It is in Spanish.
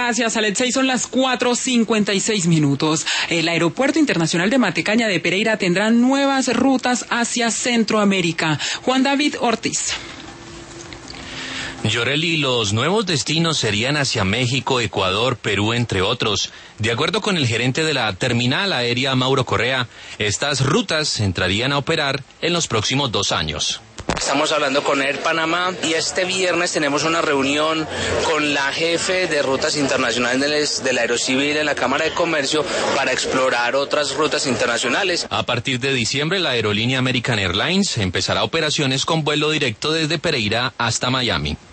Gracias, Alexei. Son las 4:56. El Aeropuerto Internacional de Matecaña de Pereira tendrá nuevas rutas hacia Centroamérica. Juan David Ortiz. Yoreli, los nuevos destinos serían hacia México, Ecuador, Perú, entre otros. De acuerdo con el gerente de la terminal aérea, Mauro Correa, estas rutas entrarían a operar en los próximos 2 años. Estamos hablando con Air Panamá y este viernes tenemos una reunión con la jefe de rutas internacionales del Aerocivil en la Cámara de Comercio para explorar otras rutas internacionales. A partir de diciembre, la aerolínea American Airlines empezará operaciones con vuelo directo desde Pereira hasta Miami.